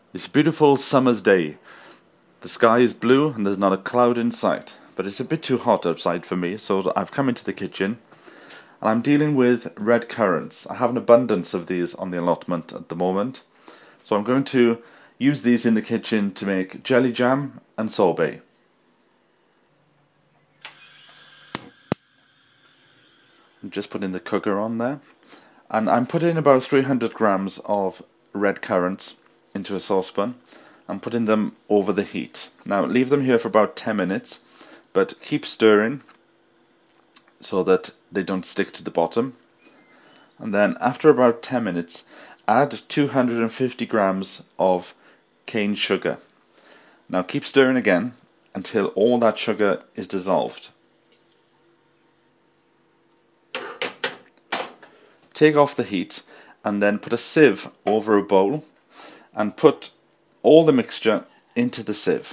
It's a beautiful summer's day. The sky is blue and there's not a cloud in sight, but it's a bit too hot outside for me, so I've come into the kitchen and I'm dealing with red currants. I have an abundance of these on the allotment at the moment, so I'm going to use these in the kitchen to make jelly jam and sorbet. I'm just putting the cooker on there, and I'm putting about 300 grams of red currants into a saucepan and putting them over the heat. Now leave them here for about 10 minutes, but keep stirring so that they don't stick to the bottom. And then after about 10 minutes, add 250 grams of cane sugar. Now keep stirring again until all that sugar is dissolved. Take off the heat and then put a sieve over a bowl and put all the mixture into the sieve.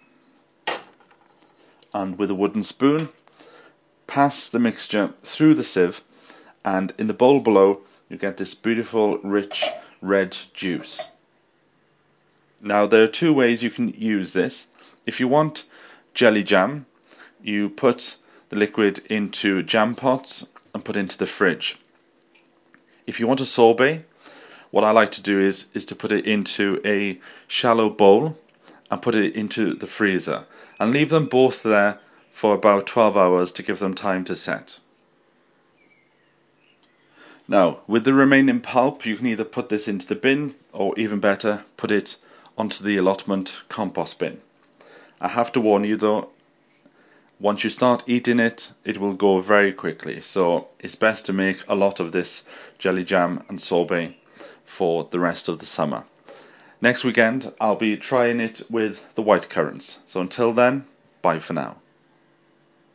And with a wooden spoon, pass the mixture through the sieve, and in the bowl below you get this beautiful rich red juice. Now there are two ways you can use this. If you want jelly jam, you put the liquid into jam pots and put into the fridge. If you want a sorbet, what I like to do is to put it into a shallow bowl and put it into the freezer and leave them both there for about 12 hours to give them time to set. Now, with the remaining pulp, you can either put this into the bin or, even better, put it onto the allotment compost bin. I have to warn you though, once you start eating it, it will go very quickly, so it's best to make a lot of this jelly jam and sorbet for the rest of the summer. Next weekend I'll be trying it with the white currants, so until then, bye for now.